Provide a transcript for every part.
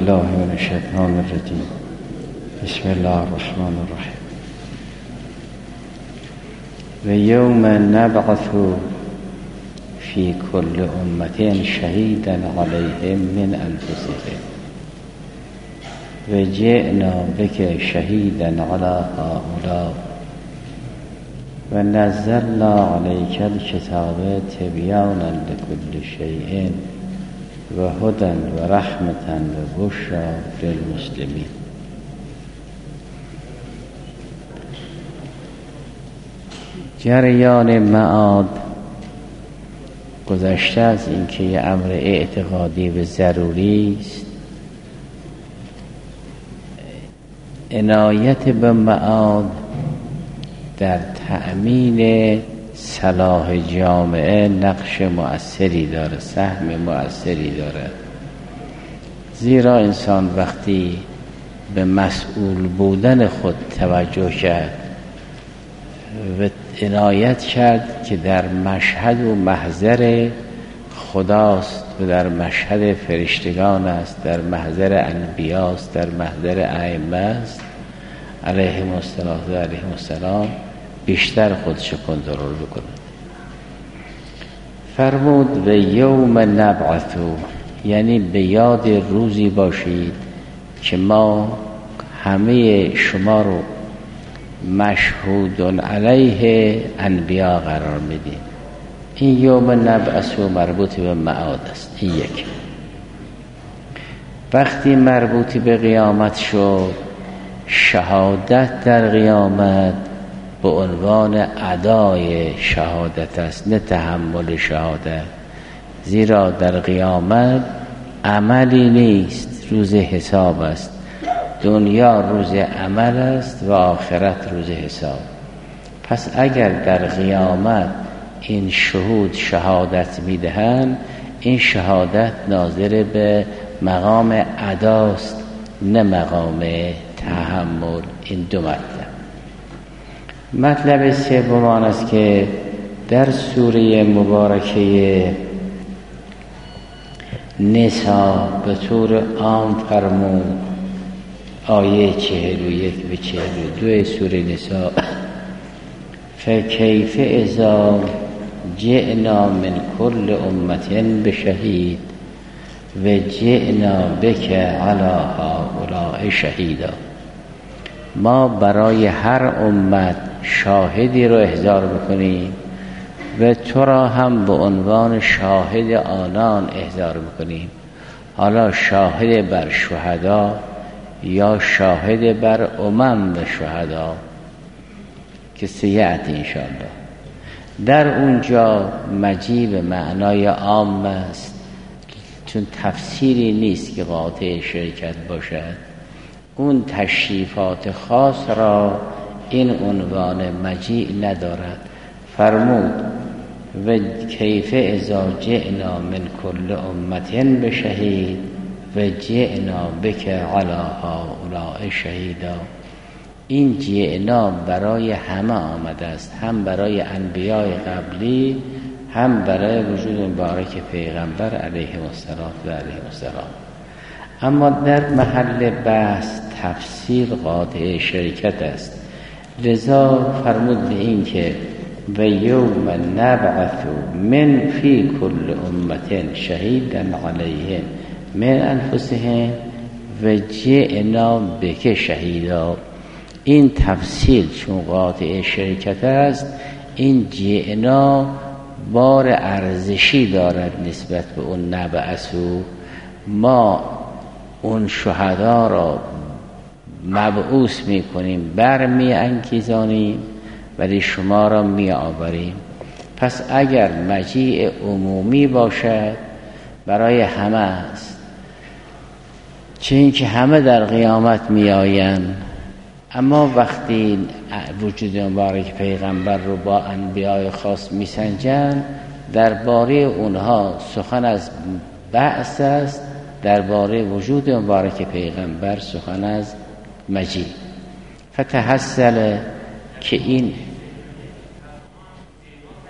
بالله من الشیطان الرجیم. بسم الله الرحمن الرحیم. و یوم نبعث فی کل امة شهیدا علیهم من انفسهم و جئنا بک شهیدا علی هؤلاء و نزلنا علیک الکتاب تبیانا لکل شیء و هدی و رحمة و بشری للمسلمین. جریان معاد گذشته از اینکه یه امر اعتقادی و ضروری است. عنایت به معاد در تأمین صلاح جامعه نقش مؤثری داره، سهم مؤثری داره. زیرا انسان وقتی به مسئول بودن خود توجه کرد و عنایت کرد که در مشهد و محضر خداست و در مشهد فرشتگان است، در محضر انبیاست، در محضر ائمه است علیهم السلام، بیشتر خودش کنترل بکنه. فرمود و یوم نبعث، یعنی به یاد روزی باشید که ما همه شما رو مشهود علیه انبیا قرار میدیم. این یوم نبعث مربوط به معاد است. این یک. وقتی مربوط به قیامت شد، شهادت در قیامت به عنوان ادای شهادت است، نه تحمل شهادت. زیرا در قیامت عملی نیست، روز حساب است. دنیا روز عمل است و آخرت روز حساب. پس اگر در قیامت این شهود شهادت میدهند، این شهادت ناظر به مقام اداست، نه مقام تحمل. این دو مطلب سوم آن است که در سوره مبارکه نساء به طور عام فرمود، آیه 41 و 42 سوره نساء: فکیف اذا جئنا من کل امة بشهید و جئنا بک علی هؤلاء شهیدا. ما برای هر امت شاهدی رو احضار میکنیم و تو را هم به عنوان شاهد آنان احضار میکنیم. حالا شاهد بر شهدا یا شاهد بر امم و شهدا که سیعت انشاءالله. در اونجا مجیب معنای عام است، چون تفسیری نیست که قاطع شرکت باشد. اون تشریفات خاص را این عنوان مجیع ندارد. فرمود و کیف اذا جئنا من کل امة بشهید و جئنا بک علی هؤلاء شهیدا. این جئنا برای همه آمده است، هم برای انبیاء قبلی، هم برای وجود مبارک پیغمبر علیه السلام. اما در محل بحث تفسیر قاطع شرکت است. لذا فرمود به این که و یوم نبعث من فی کل امة شهیدا علیهم من انفسهم و جئنا بک شهیدا. این تفصیل چون قاطع شرکت است، این جئنا بار ارزشی دارد نسبت به اون نبعثو. ما اون شهدا را مبعوث میکنیم، برمی انگیزانیم، ولی شما را می آوریم. پس اگر مجیء عمومی باشد برای همه است، چه اینکه همه در قیامت می آیند، اما وقتی وجود مبارک پیغمبر رو با انبیاء خاص می سنجند، درباره اونها سخن از بعث است، درباره وجود مبارک پیغمبر سخن از مجیء. فتحصل که این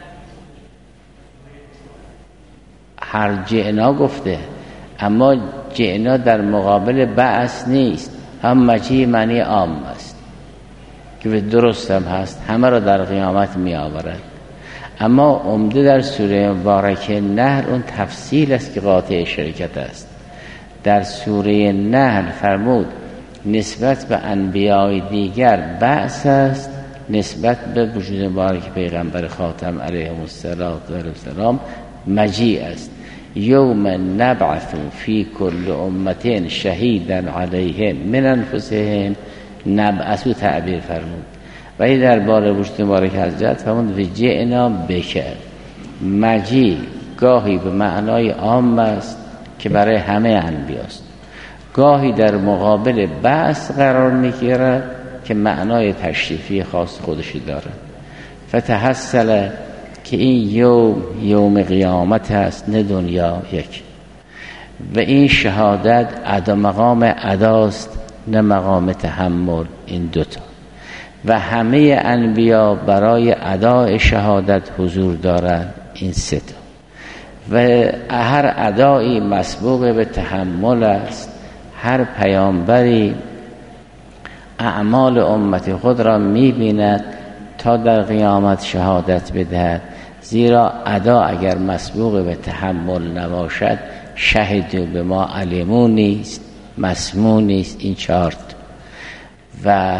هر جئنا گفته، اما جئنا در مقابل بعث نیست، هم مجیع معنی عام است که به درست هم هست، همه را در قیامت می آورد. اما عمده در سوره مبارکه نحل اون تفصیل است که قاطع شرکت است. در سوره نحل فرمود نسبت به انبیای دیگر بعث است، نسبت به وجود مبارک پیغمبر خاتم علیه السلام مجیع است. یوم نبعث فی کل امت شهیدا علیهم من انفسهم، نبعث تعبیر فرمود. ولی درباره وجود مبارک حضرت فرمود و جئنا بک. مجیع گاهی به معنای عام است که برای همه انبیاست، گاهی در مقابل بعث قرار میگیرد که معنای تشریفی خاص خودشی داره. فتحصل که این یوم قیامت است، نه دنیا یک، و این شهادت ادا مقام اداست نه مقام تحمل، این دوتا. و همه انبیا برای ادای شهادت حضور دارند، این سه تا. و هر ادایی مسبوق به تحمل است. هر پیامبری اعمال امت خود را می‌بیند تا در قیامت شهادت بدهد، زیرا ادا اگر مسبوق به تحمل نباشد شهدوا به ما علمون نیست، مسموع نیست. این چارت و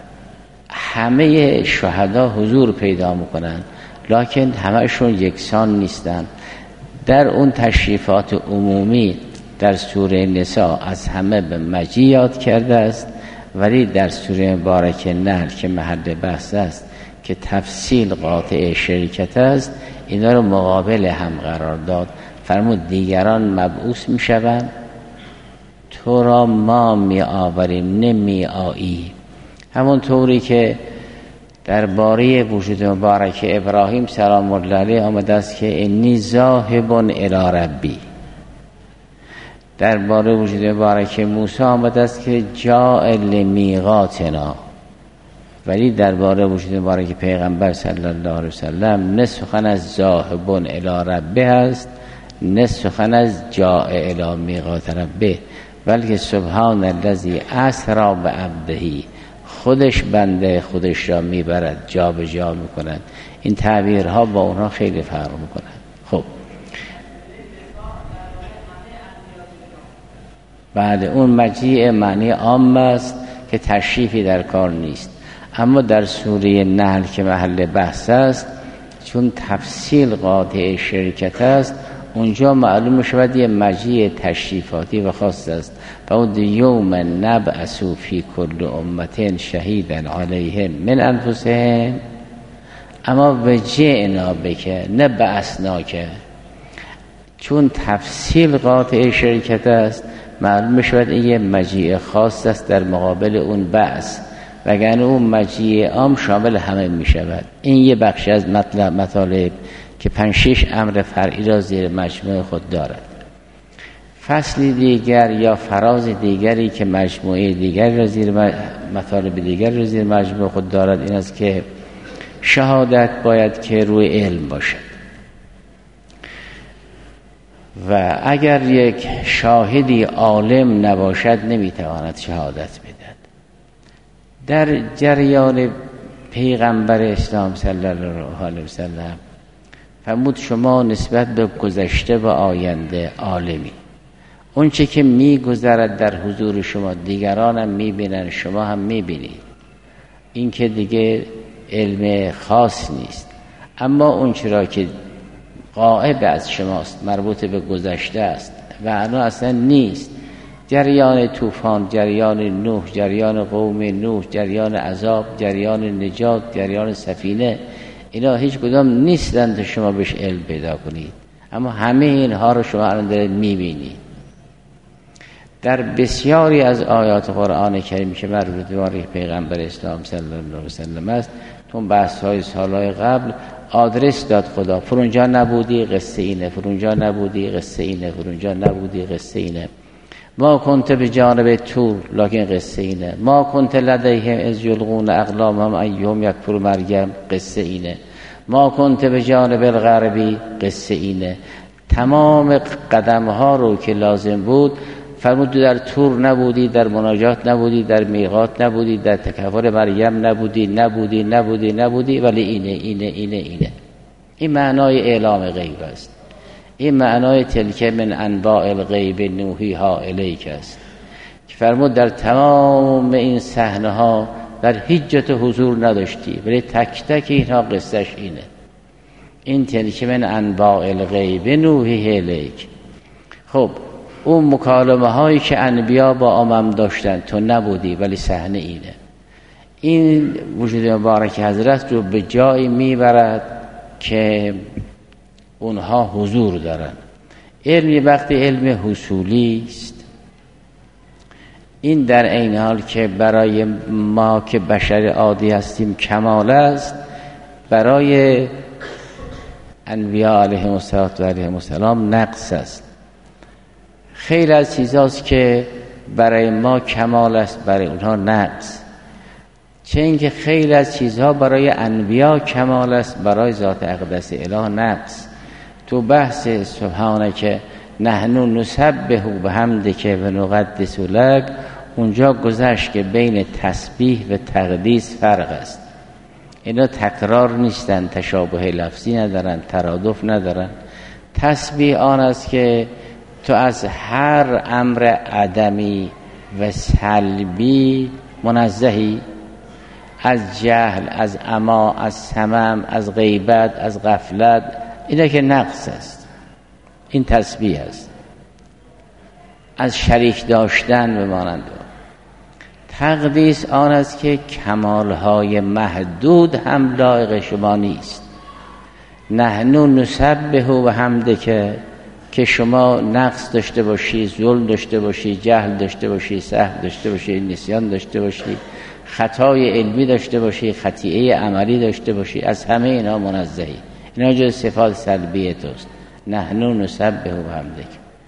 همه شهدا حضور پیدا میکنند، لکن همهشون یکسان نیستند. در اون تشریفات عمومی در سوره نساء از همه به مجیع یاد کرده است، ولی در سوره مبارک نحل که محل بحث است که تفصیل قاطع شرکت است، اینا رو مقابل هم قرار داد. فرمود دیگران مبعوث می شوند، تو را ما می آوریم نمی آیی. همون طوری که درباره وجود مبارک ابراهیم سلام الله علیه آمده است که انی ذاهب الی ربی. درباره وجود مبارک موسی آمده است که جاء لمیقاتنا. ولی درباره وجود مبارک پیغمبر صلی الله علیه وسلم نه سخن از ذاهب الی ربه است، نه سخن از جاء الی میقات ربه، بلکه سبحان الذی اسری بعبده، خودش بنده خودش را میبرد، جا به جا میکند. این تعبیرها با اونها خیلی فرق میکنند. خب بعد اون مجیع معنی عام است که تشریفی در کار نیست. اما در سوره نحل که محل بحث است، چون تفصیل قاطع شرکت است، اونجا معلوم شود یه مجیع تشریفاتی و خاص است. بعد یوم نبعث فی کل امت شهیدا علیهم من انفسهم، اما وجئنا بک نه بعثناک. چون تفصیل قاطع شرکت است، معلوم شود این یه مجیع خاص است در مقابل اون بعث، وگرنه اون مجیع عام شامل همه می شود. این یه بخش از مطالب که 5-6 امر فرعی را زیر مجموعه خود دارد. فصلی دیگر یا فراز دیگری که مجموعه دیگر را زیر مطالب دیگر را زیر مجموعه خود دارد این است که شهادت باید که روی علم باشد، و اگر یک شاهدی عالم نباشد نمیتواند شهادت بدهد. در جریان پیغمبر اسلام صلی الله علیه وسلم فرمود شما نسبت به گذشته و آینده عالمی، اون چه که میگذرد در حضور شما دیگران هم میبینن، شما هم میبینید. این که دیگه علم خاص نیست. اما اون چرا که غائب از شماست، مربوط به گذشته است و انا اصلا نیست، جریان طوفان، جریان نوح، جریان قوم نوح، جریان عذاب، جریان نجات، جریان سفینه، اینا هیچ کدام نیستند تا شما بهش علم پیدا کنید. اما همه اینها رو شما الان دارید میبینید. در بسیاری از آیات قرآن کریم که مربوط به پیغمبر اسلام صلی الله علیه وسلم است، تو بحث‌های سالهای قبل آدرس داد خدا، فرونجا نبودی قصه اینه، فرونجا نبودی قصه اینه، فرونجا نبودی قصه اینه. ما کنت به جانب طور لکن قصه اینه. ما کنت لدیهم اذ یلقون اقلامهم ایهم یکفر مریم، قصه اینه. ما کنت به جانب الغربی، قصه اینه. تمام قدم ها رو که لازم بود فرمود تو در طور نبودی، در مناجات نبودی، در میقات نبودی، در تکفر مریم نبودی، ولی اینه. این معنای اعلام غیب است. این معنای تلک من انباء الغیب نوحیها الیک است که فرمود در تمام این صحنه ها در هیچ جا تو حضور نداشتی، ولی تک تک اینها قصهش اینه. این تلک من انباء الغیب نوحیها الیک. خب اون مکالمه هایی که انبیا با امم داشتن تو نبودی، ولی صحنه اینه. این وجود مبارک حضرت رو به جایی میبرد که اونها حضور دارن. علمی وقتی علم حصولی است، این در عین حال که برای ما که بشر عادی هستیم کمال است، برای انبیا علیهم السلام نقص است. خیلی از چیزاست که برای ما کمال است، برای اونها نقص. چه اینکه خیلی از چیزها برای انبیا کمال است، برای ذات اقدس اله نقص. تو بحث سبحانک نحن نسبح بحمدک و نقدس لک اونجا گذشت که بین تسبیح و تقدیس فرق است. اینا تکرار نیستن، تشابه لفظی ندارن، ترادف ندارن. تسبیح آن است که تو از هر امر عدمی و سلبی منزهی، از جهل، از عما، از سمم، از غیبت، از غفلت. اینا که نقص است، این تسبیح است. از شریک داشتن به مانند. تقدیس آن است که کمالهای محدود هم لایق شما نیست. نحن نسبح و حمدک، که شما نقص داشته باشی، ظلم داشته باشی، جهل داشته باشی، سهو داشته باشی، نسیان داشته باشی، خطای علمی داشته باشی، خطیئه عملی داشته باشی، از همه اینا منزهی. اینا جز صفات سلبیه توست. نحن نسبح و حمدک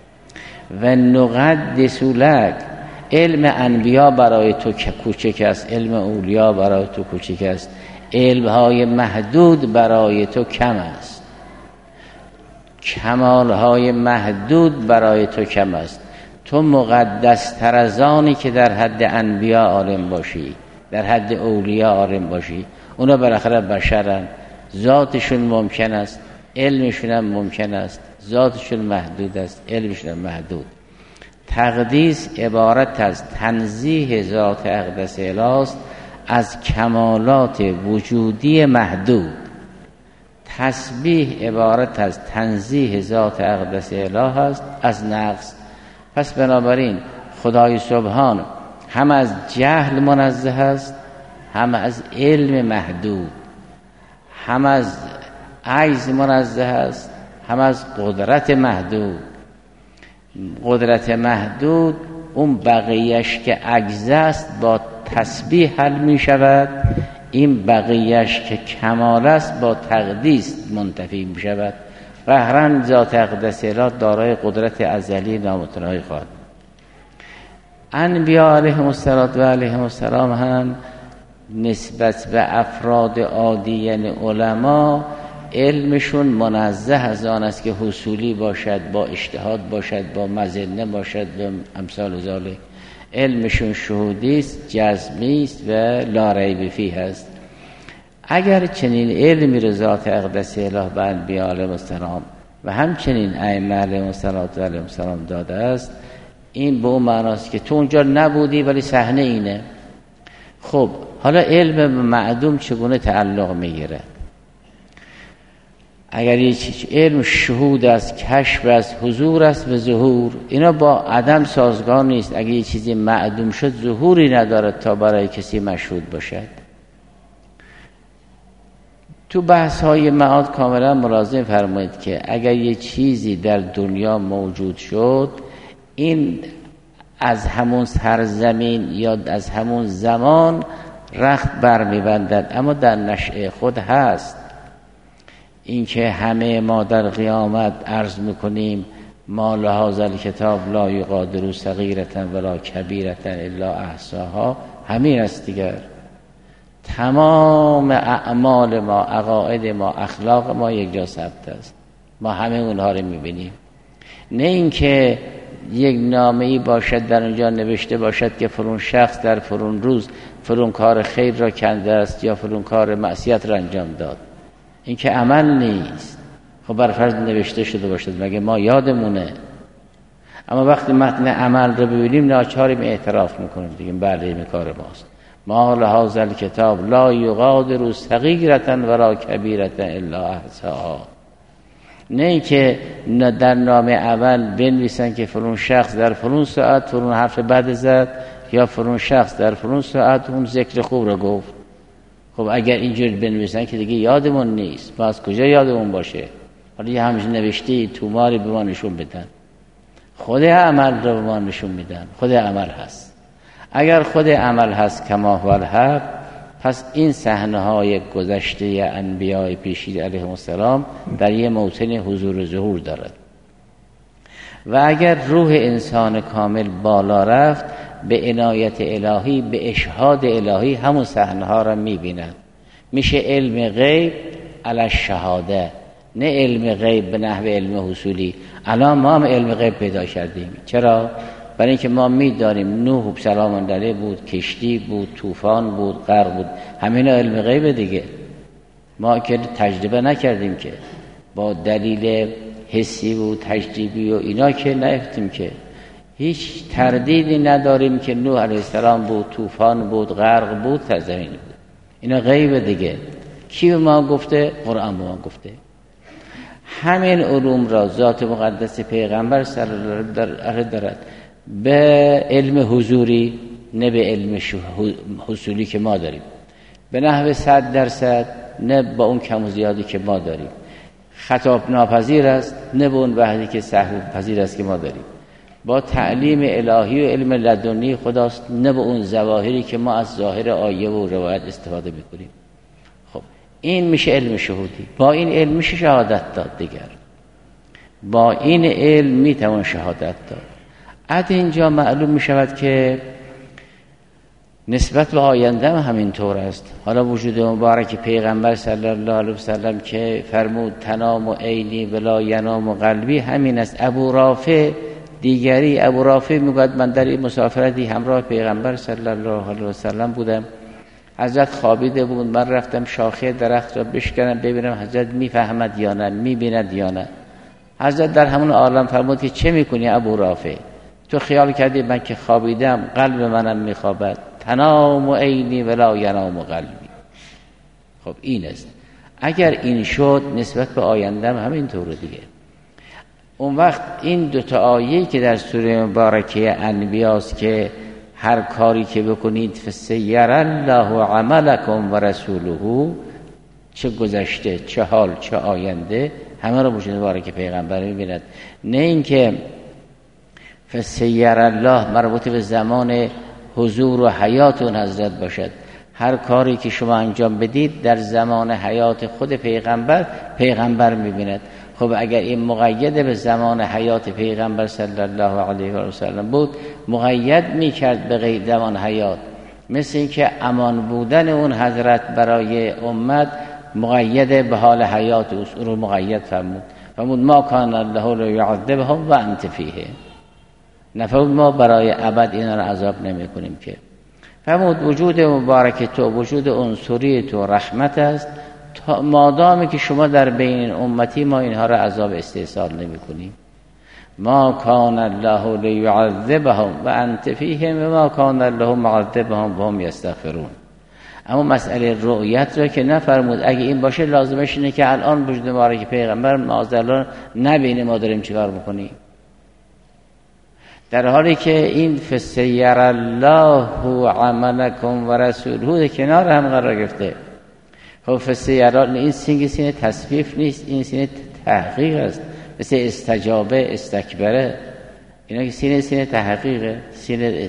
و نقدس لک. علم انبیا برای تو کوچک است، علم اولیا برای تو کوچک است، علمهای محدود برای تو کم است، کمالهای محدود برای تو کم است. تو مقدس تر از آنی که در حد انبیا عالم باشی، در حد اولیا عالم باشی. اونا بالاخره بشرن، ذاتشون ممکن است، علمشون هم ممکن است، ذاتشون محدود است، علمشون هم محدود. تقدیس عبارت از تنزیه ذات اقدس اله است از کمالات وجودی محدود. تسبیح عبارت از تنزیه ذات اقدس اله است از نقص. پس بنابراین خدای سبحان هم از جهل منزه است، هم از علم محدود، هم از عجز منزه است، هم از قدرت محدود. قدرت محدود اون بقیهش که عجز است با تسبیح حل می شود، این بقیهش که کمال است با تقدیس منتفی می شود. قهرن ذات اقدس اله دارای قدرت ازلی نامتناهی خواهد. انبیا علیهم السلام هم نسبت به افراد عادی یعنی علما علمشون منزه از آن است که حصولی باشد، با اجتهاد باشد، با مظنه باشد و امثال ذالک. علمشون شهودی است، جزمی است و لا ریب فیه است. اگر چنین علمی را ذات اقدس اله به انبیا علیهم السلام و همچنین ائمه علیهم السلام داده است، این به اون معناست که تو اونجا نبودی ولی صحنه اینه. خب حالا علم معدوم چگونه تعلق میگیره؟ اگر یه علم شهود است، کشف است، حضور است و ظهور، اینا با عدم سازگار نیست. اگر یه چیزی معدوم شد ظهوری ندارد تا برای کسی مشهود باشد. تو بحث های معاد کاملا ملاحظه فرمایید که اگر یه چیزی در دنیا موجود شد، این از همون سرزمین یا از همون زمان رخت برمیبندد، اما در نشأه خود هست. این که همه ما در قیامت عرض میکنیم ما لهذا الکتاب لا یغادر صغیرة ولا کبیرة الا احصاها، همین است دیگر. تمام اعمال ما، عقاید ما، اخلاق ما یک جا ثبت است، ما همه اونها رو میبینیم. نه اینکه یک نامه‌ای باشد در اونجا نوشته باشد که فلان شخص در فلان روز فلان کار خیر را کنده است یا فلان کار معصیت را انجام داد، این که عمل نیست. خب بر فرض نوشته شده باشد مگه ما یادمونه؟ اما وقتی متن عمل رو ببینیم ناچاریم اعتراف میکنیم دیگه بله این کار ماست. ما لهذا الکتاب لا یغادر صغیرة ولا کبیرة الا احصاها. نه اینکه در نام اول بنویسن که فلان شخص در فلان ساعت فلان حرف بد زد یا فلان شخص در فلان ساعت اون ذکر خوب رو گفت. خب اگر اینجوری بنویسن که دیگه یادمون نیست، ما از کجا یادمون باشه؟ حالا یه همچین نوشته توماری به ما نشون بدن، خود عمل رو به ما نشون میدن. خود عمل هست. اگر خود عمل هست کما هو الحق، پس این صحنه‌های گذشته انبیاء پیشین علیهم السلام در یه موطن حضور و ظهور دارد. و اگر روح انسان کامل بالا رفت به عنایت الهی، به اشهاد الهی همون صحنه‌ها را می‌بیند. میشه علم غیب علی الشهاده، نه علم غیب به نحو علم حصولی. الان ما هم علم غیب پیدا کردیم. چرا؟ برای اینکه ما می‌دانیم نوح سلام علیه بود، کشتی بود، طوفان بود، غرق بود. همین علم غیب دیگه. ما که تجربه نکردیم که با دلیل حسی و تجربی و اینا که نفتیم که هیچ تردیدی نداریم که نوح علیه السلام بود، طوفان بود، غرق بود، زمین بود. اینا غیب دیگه. کی به ما گفته؟ قرآن به ما گفته. همین علوم را ذات مقدس پیغمبر صلی الله علیه دارد، به علم حضوری نه به علم حصولی که ما داریم، به نحو 100% نه با اون کم و زیادی که ما داریم. خطاب ناپذیر است نه به اون وحدی که سهو پذیر است که ما داریم. با تعلیم الهی و علم لدنی خداست نه به اون ظواهری که ما از ظاهر آیه و روایت استفاده میکنیم. خب این میشه علم شهودی. با این علم میشه شهادت داد دیگر. با این علم میتوان شهادت داد. از اینجا معلوم میشود که نسبت به آینده هم همینطور است. حالا وجود مبارک پیغمبر صلی الله علیه وسلم که فرمود تنام و عینی ولا ینام و قلبی، همین است. ابو رافع دیگری، ابو رافع میگوید من در این مسافرتی همراه پیغمبر صلی الله علیه وسلم بودم. حضرت خوابیده بود، من رفتم شاخه درخت را بشکنم ببینم حضرت میفهمد یا نه، میبیند یا نه. حضرت در همون عالم فرمود که چه میکنی ابو رافع؟ تو خیال کردی من که خوابیدم قلب منم میخوابد؟ تنام و عینی ولا ینام و قلبی. خب این است. اگر این شد نسبت به آینده هم همینطوره دیگه. اون وقت این دوتا آیه که در سوره مبارکه انبیاست که هر کاری که بکنید فسیر الله عملکم و رسوله، چه گذشته چه حال چه آینده همه رو وجود مبارک پیغمبر میبیند. نه اینکه فسیر الله مربوط به زمان حضور و حیات اون حضرت باشد. هر کاری که شما انجام بدید در زمان حیات خود پیغمبر میبیند. خب اگر این مقید به زمان حیات پیغمبر صلی الله علیه و سلم بود، مقید میکرد به غیر زمان حیات، مثل این که امان بودن اون حضرت برای امت مقید به حال حیات او رو مقید فرمود ما کان الله لیعذبهم و انت فیه. نفرمود ما برای ابد اینا رو عذاب نمی کنیم که. فرمود وجود مبارک تو، وجود عنصری تو رحمت است، مادامی که شما در بین امتی ما اینها رو عذاب استحصال نمی کنیم. ما کان الله لیعذبهم و انت فیهم و ما کان الله معذبهم و هم یستغفرون. اما مسئله رؤیت رو که نفرمود. اگه این باشه لازمش اینه که الان وجود مبارک پیغمبر معاذالله نبینه ما داریم چیکار میکنیم، در حالی که این فسیر الله عملکم و رسوله کنار هم قرار گرفته. خب فسیر الله این سینه تصفیف نیست، این سینه تحقیق است، مثل استجابه استکبره، اینا که سینه تحقیقه، سینه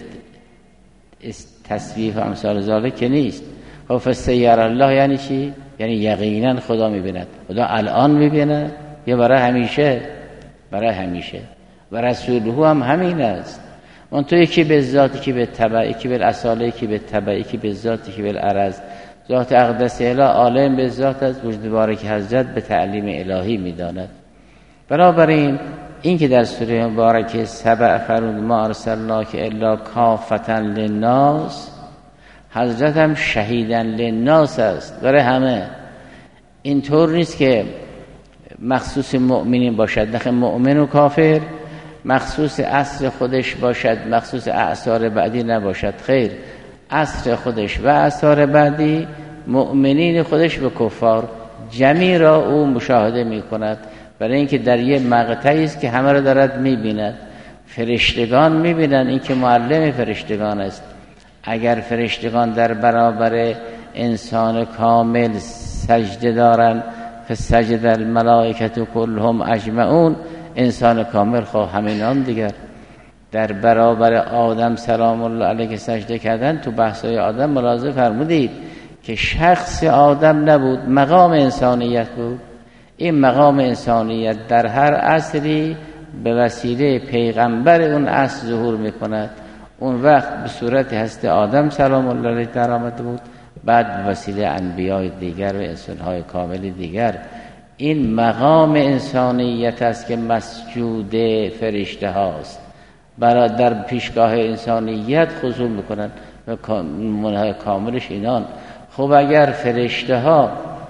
تصفیف امثال ذالک که نیست. خب فسیر الله یعنی چی؟ یعنی یقینا خدا میبیند. خدا الان میبیند یا برای همیشه؟ برای همیشه. و رسوله هم همین است. اون تو یکی به ذات، یکی به تبع، یکی به اصاله، یکی به تبع، یکی به ذات، یکی به عرض. ذات اقدس اله عالم به ذات است، وجود مبارک حضرت به تعلیم الهی میداند. بنابراین این که در سوره مبارکه سبع فرمود ما ارسلناک الا کافة للناس، حضرت هم شهیداً للناس است، برای همه. اینطور نیست که مخصوص مؤمنین باشد، نه مؤمن و کافر مخصوص عصر خودش باشد، مخصوص اعصار بعدی نباشد، خیر، عصر خودش و اعصار بعدی، مؤمنین خودش و کفار، جمیع را او مشاهده می کند، برای اینکه در یه مقطعی است که همه را دارد می بیند. فرشتگان می بینند، این که معلم فرشتگان است. اگر فرشتگان در برابر انسان کامل سجده دارند فسجد الملائکه کلهم اجمعون، انسان کامل خواه همینان دیگر در برابر آدم سلام الله علیه سجده کردن. تو بحثای آدم ملاحظه فرمودید که شخص آدم نبود، مقام انسانیت بود. این مقام انسانیت در هر عصری به وسیله پیغمبر اون عصر ظهور میکند. اون وقت به صورت هست آدم سلام الله علیه در آمده بود، بعد به وسیله انبیاء دیگر و انسان‌های کامل دیگر. این مقام انسانیت است که مسجود فرشته هاست، برای در پیشگاه انسانیت خضوع میکنند و منهای کاملش اینان. خب اگر فرشته ها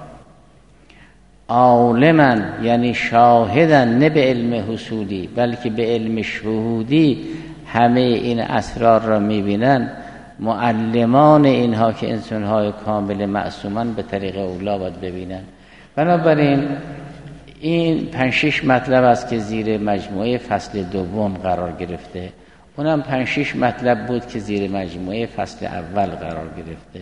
عالمن، یعنی شاهدن، نه به علم حصولی بلکه به علم شهودی همه این اسرار را میبینن، معلمان اینها که انسانهای کامل معصومن به طریق اولا باید ببینن. بنابراین این 5-6 مطلب است که زیر مجموعه فصل دوم قرار گرفته، اونم 5-6 مطلب بود که زیر مجموعه فصل اول قرار گرفته.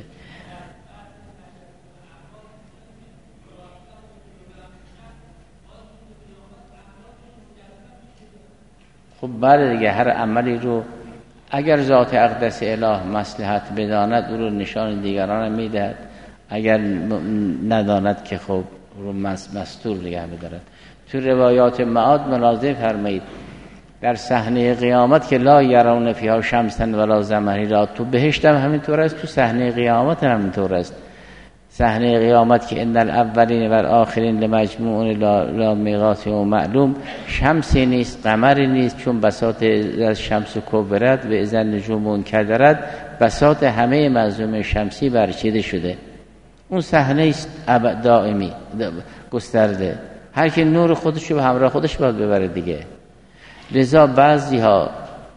خب بله دیگه، هر عملی رو اگر ذات اقدس اله مصلحت بداند او رو نشان دیگران میدهد، اگر نداند که خب رو مستور نگه بدارد. تو روایات معاد ملاحظه فرمایید در صحنه قیامت که لا یرون فیها شمسا ولا زمهریرا، تو بهشت هم همینطور است، تو صحنه قیامت هم همینطور است. صحنه قیامت که ان الاولین و الاخرین لمجموعون لا میقات و معلوم، شمسی نیست، قمری نیست، چون بساط از شمس کبرت و اذا النجوم انکدرت، بساط همه منظومه شمسی برچیده شده. اون صحنه است دائمی گسترده، هر کی نور خودش رو همراه خودش باید ببره دیگه. لذا بعضی ها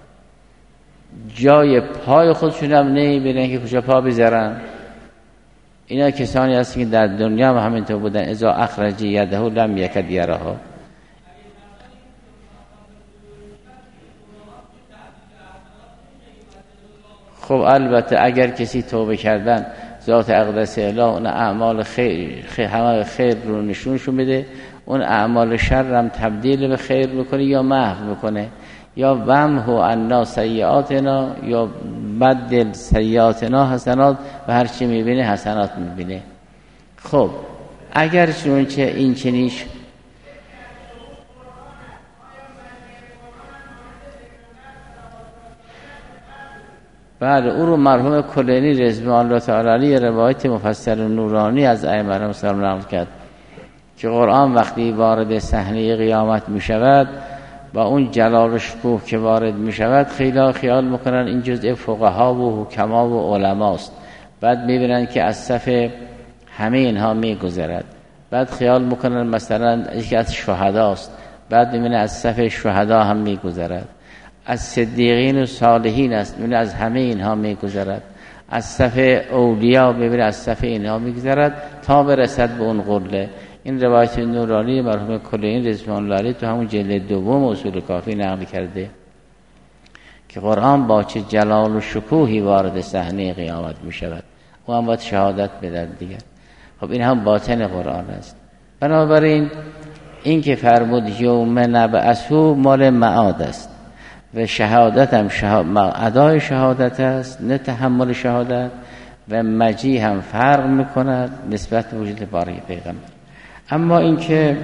جای پای خودشون هم نمیبینن که کجا پا بذارن. اینا کسانی هستن که در دنیا هم همینطور بودن، اذا اخرج یده لم یکد یراها. خب البته اگر کسی توبه کردن ذات اقدس اله اون اعمال همه خیر رو نشونشون بده، اون اعمال شر هم تبدیل به خیر بکنه یا محو بکنه، یا ومحو عنا سیئاتنا یا بدل سیئاتنا حسنات، و هر چی میبینه حسنات میبینه. خب اگر چونچه این چنیش بله، او رو مرحوم کلینی رضوان الله تعالی علیه روایت مفسر نورانی از ائمه رحمهم الله نقل کرد که قرآن وقتی وارد صحنه قیامت می شود با اون جلال و شکوه که وارد می شود، خیلی خیال میکنن این جزء فقها و حکما و علماست، بعد میبینن که از صف همه اینها میگذرد، بعد خیال میکنن مثلا یکی از شهداست، بعد میبینن از صف شهدا هم میگذرد، از صدیقین و صالحین است، میبینه از همه اینها میگذرد، از صف اولیاء میبینه از صف اینها میگذرد تا برسد به اون قله. این روایت نورانی مرحوم کلینی رضوان الله علیه تو همون جلد دوم اصول کافی نقل کرده که قرآن با چه جلال و شکوهی وارد صحنه قیامت می شود، او هم باید شهادت بدهد دیگر. خب این هم باطن قرآن است. بنابراین این که فرمود یوم نبعثو مال معاد است و شهادت هم ادای شهادت است، نه تحمل شهادت، و مجیع هم فرق میکند نسبت به وجود بارک پیغمبر. اما اینکه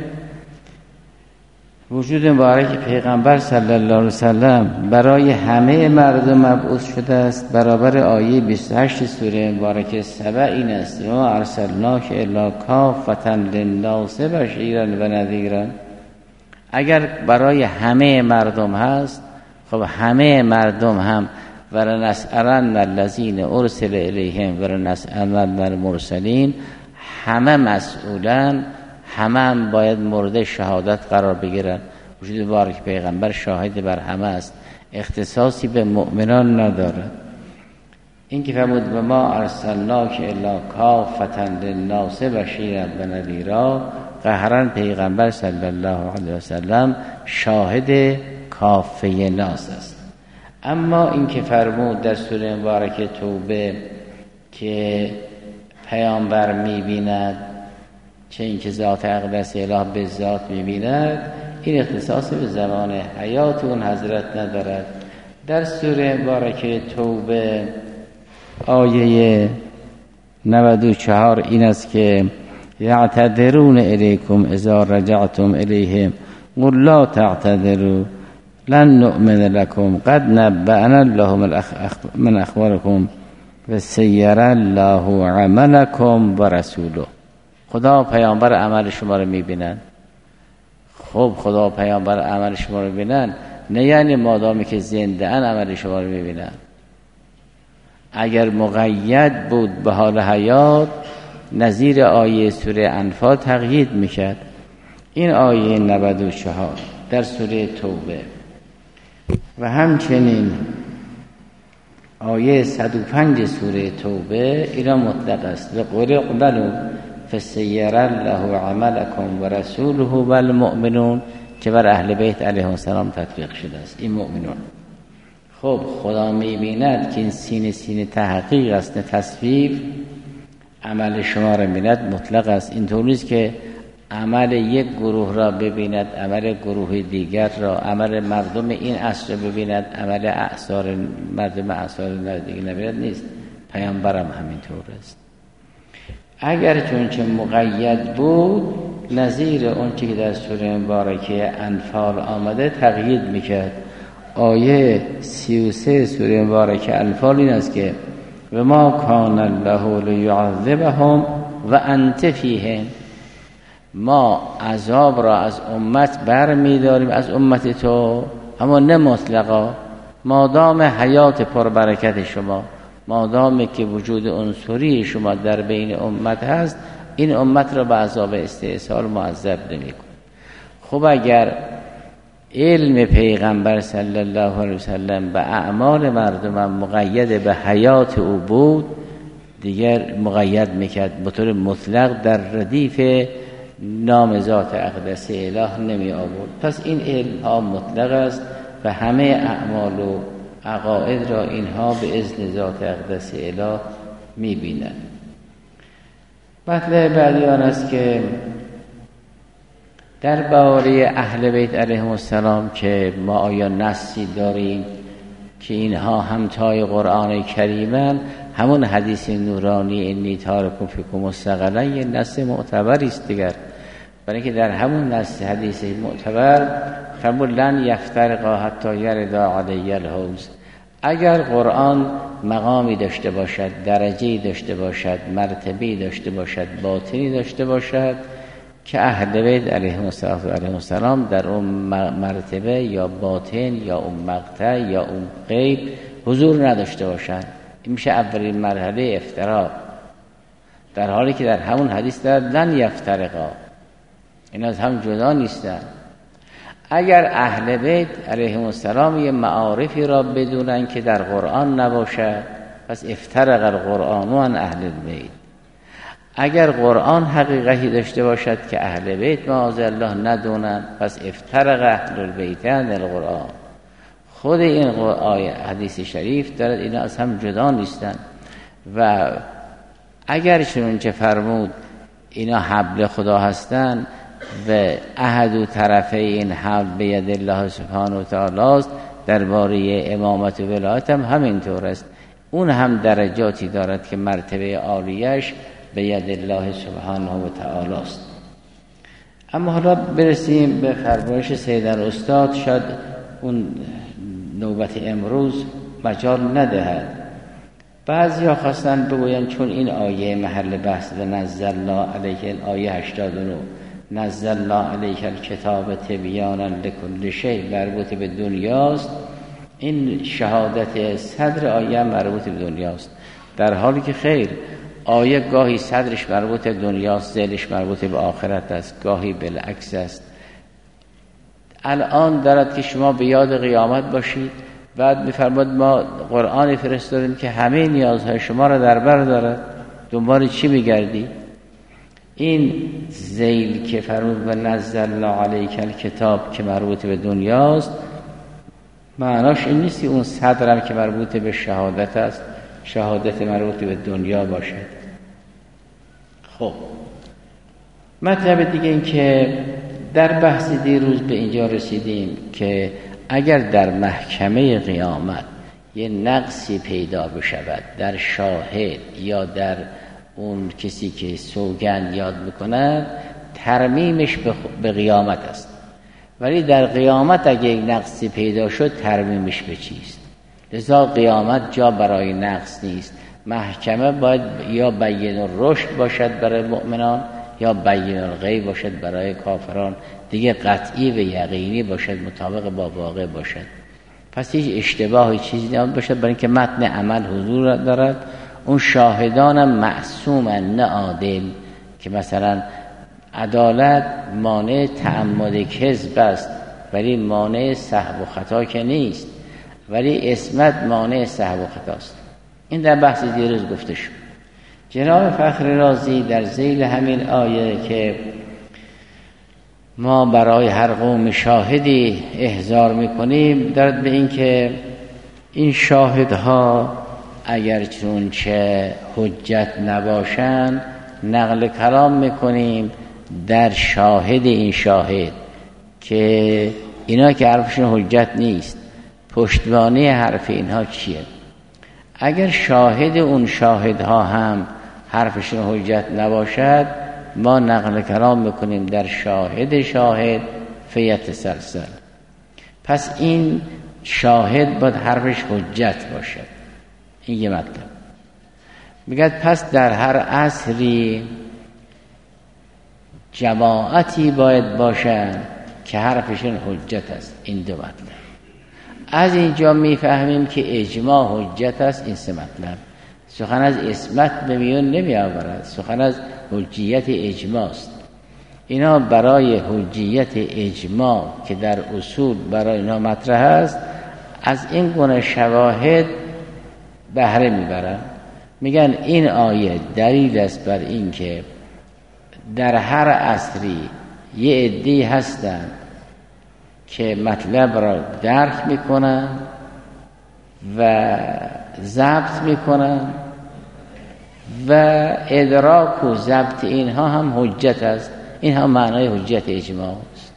وجود مبارک پیغمبر صلی الله علیه وسلم برای همه مردم مبعوث شده است، برابر آیه 28 سوره مبارکه سبع این است: ما ارسلناک الا کافة للناس بشیرا و نذیرا. اگر برای همه مردم هست، خب همه مردم هم ولنسألن الذین ارسل الیهم ولنسألن المرسلین، همه مسئولن، همه هم باید مورد شهادت قرار بگیرن. وجود بارک پیغمبر شاهد بر همه است، اختصاصی به مؤمنان نداره. این که فرمود و ما ارسلناک الا کافة للناس بشیرا و نذیرا، قهرا پیغمبر صلی الله علیه و سلم شاهد کافه ناس است. اما این که فرمود در سوره مبارکه توبه که پیامبر می‌بیند، چه اینکه ذات اقدس اله به ذات می‌بیند، این اختصاص به زمان حیات اون حضرت ندارد. در سوره مبارکه توبه آیه 94 این است که یعتذرون الیکم اذا رجعتم الیهم قل لا تعتذروا لن نؤمن لكم قد نبأنا الله من اخباركم و سیر الله عملکم و رسوله. خدا پیامبر عمل شما رو میبینن. خب خدا پیامبر عمل شما رو میبینن، نه یعنی مادامی که زنده ان عمل شما رو میبینن. اگر مقید بود به حال حیات، نظیر آیه سوره انفال تقیید میکرد. این آیه 94 در سوره توبه و همچنین آیه 105 سوره توبه اینا مطلق است. و قل اقبلوا فسیر الله عملکم و رسوله و المؤمنون، که بر اهل بیت علیهم السلام تطبیق شده است. این مؤمنون. خب خدا میبیند که این سینه تحقیق است، نه تصویر. عمل شما را میبیند مطلق است. این طور نیست که عمل یک گروه را ببیند، عمل گروه دیگر را، عمل مردم این عصر ببیند، عمل اعصار مردم اعصار دیگر نبیند. نیست. پیامبرم همینطور است. اگر چونچه مقید بود، نظیر اون چی که در سوره مبارکه انفال آمده تقیید میکرد. آیه 33 سوره مبارکه انفال این است که و ما کان الله لیعذبهم و انت فیهم، ما عذاب را از امت بر می‌داریم، از امت تو، اما نه مطلقا. مادام حیات پربرکت شما، مادامی که وجود عنصری شما در بین امت هست، این امت را به عذاب استئصال معذب نمی‌کند. خب اگر علم پیغمبر صلی الله علیه وسلم به اعمال مردم مقید به حیات او بود، دیگر مقید میکرد به طور مطلق در ردیف نام ذات اقدس اله نمی آورد. پس این علم ها مطلق است و همه اعمال و عقاید را اینها به اذن ذات اقدس اله می بینند. مطلب بعدی آن است که در باره اهل بیت علیهم السلام که ما آیا نصی داریم که اینها همتای قرآن کریمن، همون حدیث نورانی انی تارکم فیکم ثقلا یه نص معتبری است دیگر. برای اینکه در همون نص حدیث معتبر فرمود لن یفترقا حتی یردا علی الحوض. اگر قرآن مقامی داشته باشد، درجه‌ای داشته باشد، مرتبه‌ای داشته باشد، باطنی داشته باشد که اهل بیت علیهم السلام در اون مرتبه یا باطن یا اون مقطع یا اون غیب حضور نداشته باشند، این میشه اولین مرحله افتراق. در حالی که در همون حدیث در لن یفترقا، این از هم جدا نیستن. اگر اهل بیت علیهم السلام یه معارفی را بدونن که در قرآن نباشه، پس افترق القرآن عن اهل البیت. اگر قرآن حقیقتی داشته باشد که اهل بیت معاذالله ندونن، پس افترق اهل البیت عن القرآن. خود این آیه حدیث شریف دارد اینا از هم جدا نیستن. و اگر چنانچه فرمود اینا حبل خدا هستن و احد و طرفه این حبل بید الله سبحانه و تعالی است، درباره امامت و ولایت هم همینطور است. اون هم درجاتی دارد که مرتبه عالیش بید الله سبحانه و تعالی است. اما حالا برسیم به فرمایش سیدن استاد. شاید اون نوبت امروز مجال ندهد. بعضیا خواستن بگوین چون این آیه محل بحث و نزلنا علیه آیه 89 نزل الله علیک الکتاب تبیانا لکل شیء مربوط به دنیاست، این شهادت صدر آیه مربوط به دنیاست، در حالی که خیر، آیه گاهی صدرش مربوط به دنیاست، ذیلش مربوط به آخرت است، گاهی بالعکس است. الان دارد که شما به یاد قیامت باشید، بعد می‌فرماید ما قرآن فرستادیم که همه نیازهای شما را در بر دارد، دنبال چی می‌گردی؟ این ذیل که فرمود و نزل الله علیک الکتاب که مربوط به دنیاست، معناش این نیست که اون صدرم که مربوط به شهادت است، شهادت مربوط به دنیا باشد. خب مطلب دیگه این که در بحث دیروز به اینجا رسیدیم که اگر در محکمه قیامت یه نقصی پیدا بشود در شاهد یا در اون کسی که سوگند یاد میکند، ترمیمش به قیامت است، ولی در قیامت اگه یک نقصی پیدا شد ترمیمش به چیست؟ لذا قیامت جا برای نقص نیست. محکمه باید یا بین الرشد باشد برای مؤمنان یا بین الغیب باشد برای کافران، دیگه قطعی و یقینی باشد، مطابق با واقع باشد. پس هیچ اشتباهی چیزی نباید باشد، برای اینکه متن عمل حضور دارد. اون شاهدانم معصومن نه عادل، که مثلا عدالت مانع تعمد کذب است ولی مانع سهو و خطا که نیست، ولی عصمت مانع سهو و خطاست. این در بحث دیروز گفته شد. جناب فخر رازی در ذیل همین آیه که ما برای هر قوم شاهدی احضار میکنیم، دارد به این که این شاهدها اگر چونچه حجت نباشن نقل کلام میکنیم در شاهد این شاهد که اینا که حرفشون حجت نیست، پشتوانه حرف اینها چیه. اگر شاهد اون شاهدها هم حرفشون حجت نباشد، ما نقل کلام میکنیم در شاهد شاهد فیت سلسل. پس این شاهد باید حرفش حجت باشد. این یه مطلب. میگه پس در هر عصری جماعتی باید باشن که حرفشون حجت است. این دو مطلب. از اینجا میفهمیم که اجماع حجت است. این سه مطلب. سخن از عصمت به میون نمی آورد، سخن از حجیت اجماع است. اینا برای حجیت اجماع که در اصول برای اینا مطرح است، از این گونه شواهد بهره میبرن. میگن این آیه دلیل است بر این که در هر عصری یه عده‌ای هستن که مطلب را درک میکنن و ضبط میکنن و ادراک و ضبط اینها هم حجت است. این هم معنای حجت اجماع است.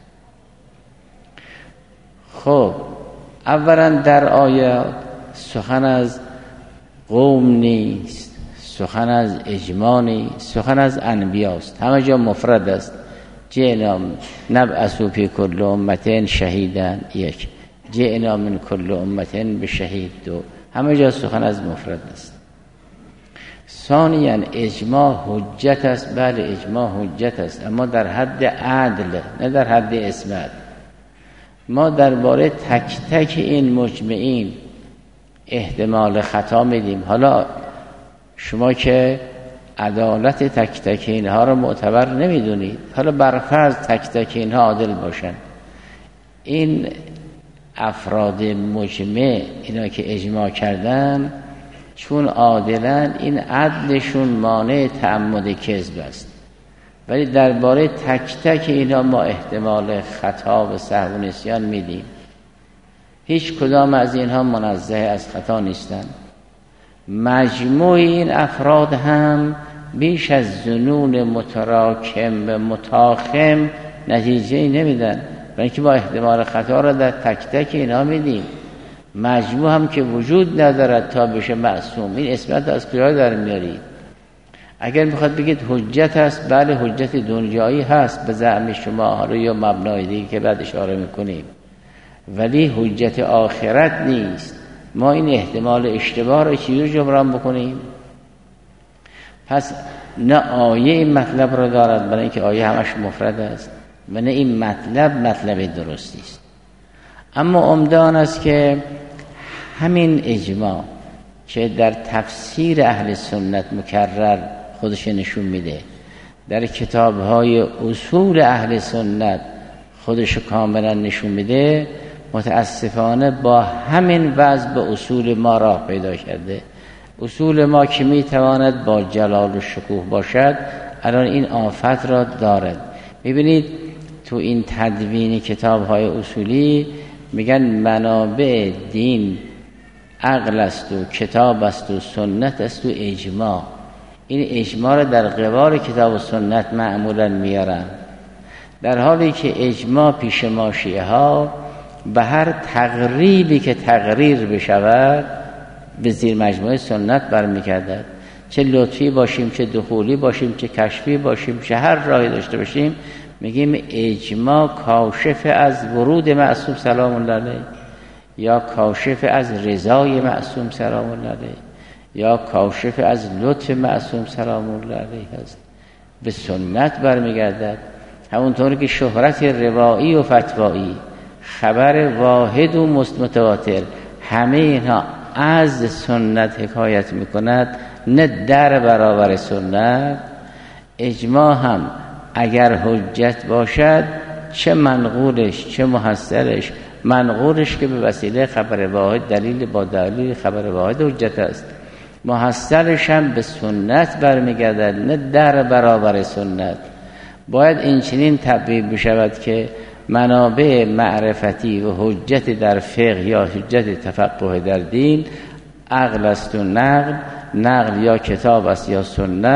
خب اولا در آیات سخن از قوم نیست، سخن از اجماع نیست، سخن از انبیاست. همه جا مفرد است. جئنا نبعث فی کل امة شهیدا، یک. جئنا من کل امة بشهید، دو. همه جا سخن از مفرد است. ثانیاً اجماع حجت است. بله اجماع حجت است، اما در حد عدل نه در حد عصمت. ما درباره تک تک این مجمعین احتمال خطا میدیم. حالا شما که عدالت تک تک اینها رو معتبر نمیدونید، حالا برفرض تک تک اینها عادل باشن، این افراد مجمع اینا که اجماع کردن چون عادلن، این عدلشون مانع تعمد کذب است. ولی درباره تک تک اینا ما احتمال خطا و سهو و نسیان میدیم. هیچ کدام از اینها منزه از خطا نیستن. مجموع این افراد هم بیش از ظنون متراکم و متاخم نتیجه نمیدن، برای اینکه با احتمال خطا را در تک تک اینا میدیم. مجموع هم که وجود ندارد تا بشه معصوم. این اسمت از کجا در میارید؟ اگر میخواد بگید حجت هست، بله حجت دنیایی هست به زعم شما، حالا یا مبنای دیگه که بعد اشاره میکنیم، ولی حجت آخرت نیست. ما این احتمال اشتباه را چجور جبران بکنیم؟ پس نه آیه این مطلب رو دارد، برای اینکه آیه همش مفرد است، و نه این مطلب درستی است. اما عمده آن است که همین اجماع که در تفسیر اهل سنت مکرر خودش نشون میده، در کتاب‌های اصول اهل سنت خودش کاملا نشون میده، متاسفانه با همین وضع به اصول ما راه پیدا کرده. اصول ما که میتواند با جلال و شکوه باشد، الان این آفت را دارد. میبینید تو این تدوین کتاب‌های اصولی میگن منابع دین عقل است و کتاب است و سنت است و اجماع. این اجماع را در قبال کتاب و سنت معمولا میارن، در حالی که اجماع پیش ما شیعه ها به هر تقریبی که تقریر بشود به زیر مجموعه سنت برمیگردد. چه لطفی باشیم، چه دخولی باشیم، چه کشفی باشیم، چه هر راهی داشته باشیم، میگیم اجماع کاشف از ورود معصوم سلام الله علیه، یا کاشف از رضای معصوم سلام الله علیه، یا کاشف از لطف معصوم سلام الله علیه است. به سنت برمیگردد. همونطور که شهرت روایی و فتوایی، خبر واحد و متواتر، همه اینها از سنت حکایت میکند، نه در برابر سنت. اجماع هم اگر حجت باشد، چه منقولش چه محصلش، منقولش که به وسیله خبر واحد، دلیل با دلیل خبر واحد حجت است، محصلش هم به سنت برمیگردد، نه در برابر سنت. باید این چنین تبیین بشود که منابع معرفتی و حجت در فقه یا حجت تفقه در دین عقل است و نقل یا کتاب است یا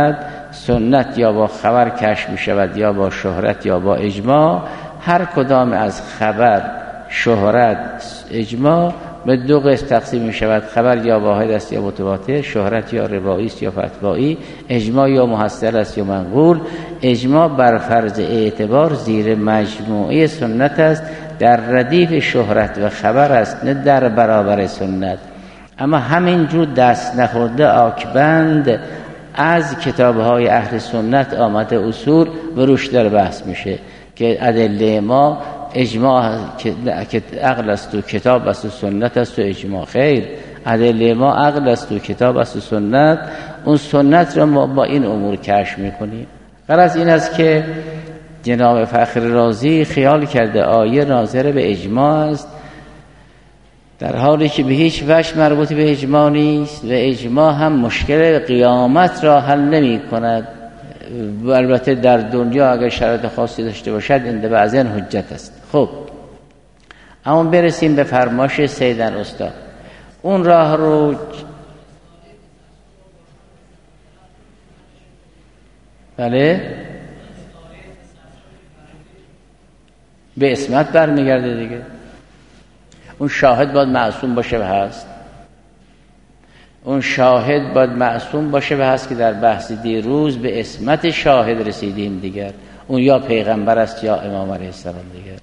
سنت یا با خبر کشف می شود یا با شهرت یا با اجماع. هر کدام از خبر، شهرت، اجماع به دو قسم تقسیم می شود. خبر یا واحد است یا متواتر، شهرت یا روایی است یا فتوایی، اجماع یا محصل است یا منقول. اجماع بر فرض اعتبار زیر مجموعه سنت است، در ردیف شهرت و خبر است، نه در برابر سنت. اما همینجور دست نخورده آکبند از کتاب‌های اهل سنت آمده اصول و روش در بحث میشه که ادله ما اجماع که عقل است و کتاب است و سنت است و اجماع. خیر، ادله ما عقل است و کتاب است و سنت. اون سنت را ما با این امور کشف میکنیم. غرض این است که جناب فخر رازی خیال کرده آیه ناظر به اجماع است، در حالی که به هیچ وجه مربوط به اجماع نیست و اجماع هم مشکل قیامت را حل نمی کند. البته در دنیا اگر شرایط خاصی داشته باشد این بعضین حجت است. خب اما برسیم به فرمایش سیدن استاد. اون راه رو بله به اسمت برمیگرده دیگه. اون شاهد باید معصوم باشه و هست. اون شاهد باید معصوم باشه و هست که در بحث دیروز به اسمت شاهد رسیدیم دیگر. اون یا پیغمبر است یا امام علیه السلام دیگر.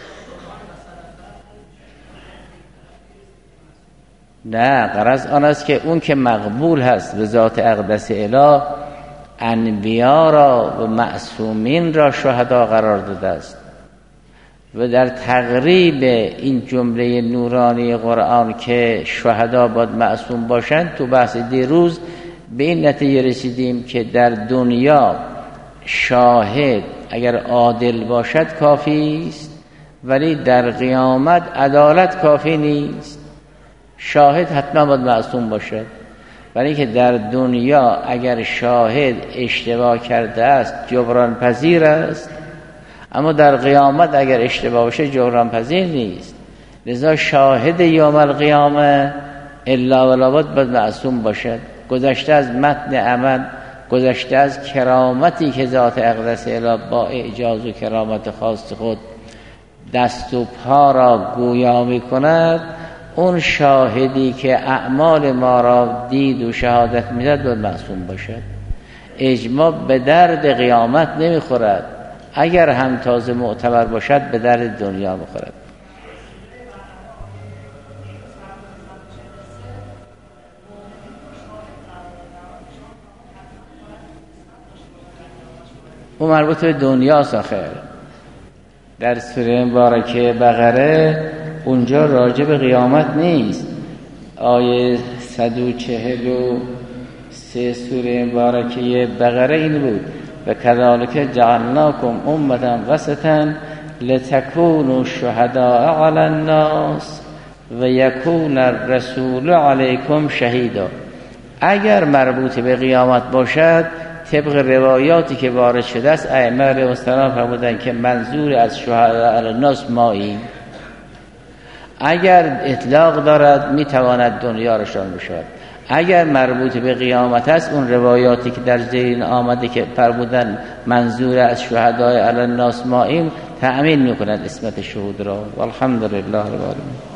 نه، غرض آن است که اون که مقبول هست به ذات اقدس اله، انبیا را و معصومین را شهدا قرار داده است و در تقریب این جمله نورانی قرآن که شهدا باید معصوم باشند، تو بحث دیروز به این نتیجه رسیدیم که در دنیا شاهد اگر عادل باشد کافی است، ولی در قیامت عدالت کافی نیست. شاهد حتما باید معصوم باشد، ولی که در دنیا اگر شاهد اشتباه کرده است جبران پذیر است، اما در قیامت اگر اشتباه باشه جبران پذیر نیست. لذا شاهد یوم القیامه الا ولابد باید معصوم باشد، گذشته از متن عمل، گذشته از کرامتی که ذات اقدس اله با اعجاز و کرامت خاص خود دست و پا را گویا می کند. اون شاهدی که اعمال ما را دید و شهادت میداد باید معصوم باشد. اجماع به درد قیامت نمیخورد، اگر هم تازه معتبر باشد به درد دنیا بخورد. اون مربوط به دنیاست آخر. در سوره مبارکه بقره اونجا راجع به قیامت نیست. آیه 143 سوره مبارکه بقره این بود: و کذالک جعلناکم امة وسطا لتکونوا شهداء علی الناس و یکون الرسول علیکم شهیدا. اگر مربوط به قیامت باشد، طبق روایاتی که وارد شده است، ائمه علیهم السلام فرمودند که منظور از شهداء علی الناس ماییم. اگر اطلاق دارد میتواند دنیا رشان بشود. اگر مربوط به قیامت است، اون روایاتی که در ذهن آمده که فرمودن منظور از شهداء علی الناس ماییم، تأمین میکنند اسمت شهود را. والحمدلله رب العالمین.